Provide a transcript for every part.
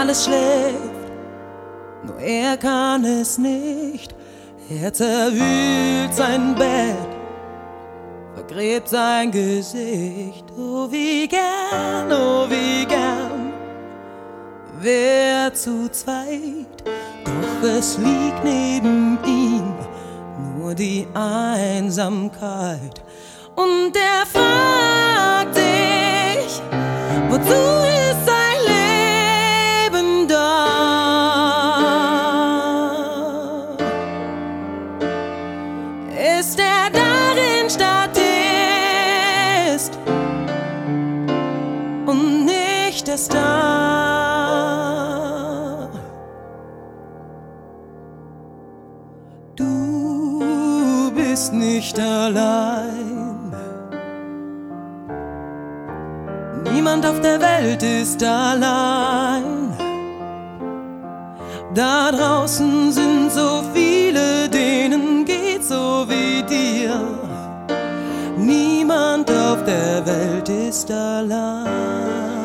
Alles schläft, nur er kann es nicht. Er zerwühlt sein Bett, vergräbt sein Gesicht. Oh wie gern wär zu zweit, doch es liegt neben ihm nur die Einsamkeit. Und er fragt sich, wozu ist sein Leben da? Ist er darin Statist und nicht der Star? Du bist nicht allein. Niemand auf der Welt ist allein. Da draußen sind so viele, denen geht's so wie dir. Niemand auf der Welt ist allein.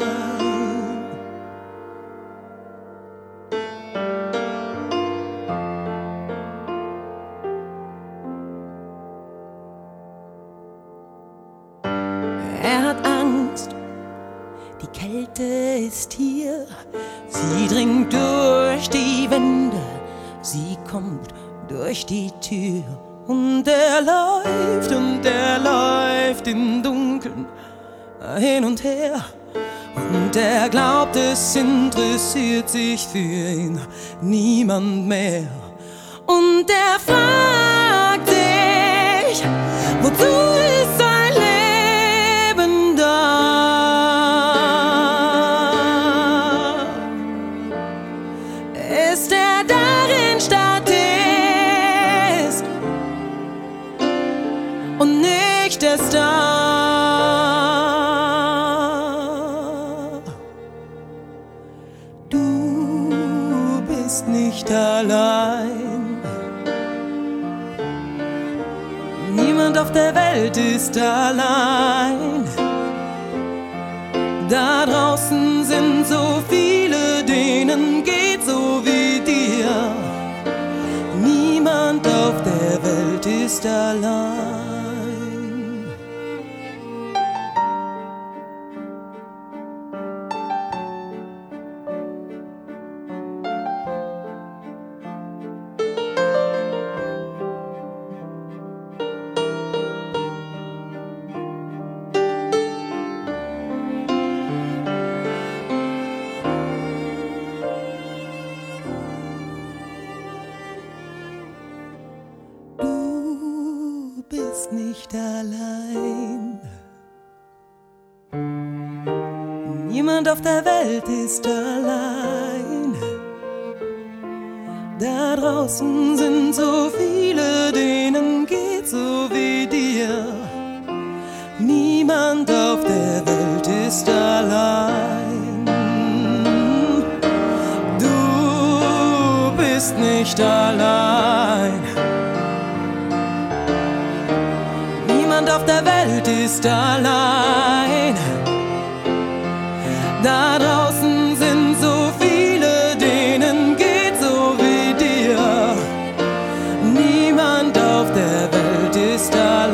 Er hat Angst, die Kälte ist hier. Sie dringt durch die Wände, sie kommt durch die Tür. Und er läuft im Dunkeln hin und her. Und er glaubt, es interessiert sich für ihn niemand mehr. Und er fragt sich, wozu ist sein Leben da? Ist er darin Statist und nicht der Star? Du bist nicht allein. Niemand auf der Welt ist allein. Da draußen sind so viele, denen geht so wie dir. Niemand auf der Welt ist allein. Du bist nicht allein. Niemand auf der Welt ist allein. Da draußen sind so viele, denen geht's so wie dir. Niemand auf der Welt ist allein. Du bist nicht allein. Niemand auf der Welt ist allein. Da draußen sind so viele, denen geht so wie dir. Niemand auf der Welt ist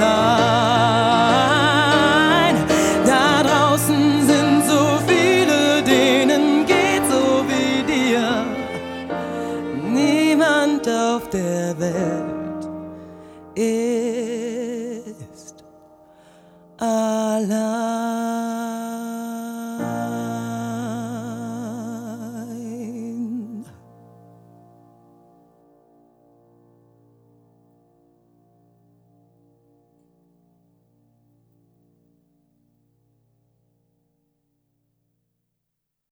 allein. Da draußen sind so viele, denen geht so wie dir. Niemand auf der Welt ist allein.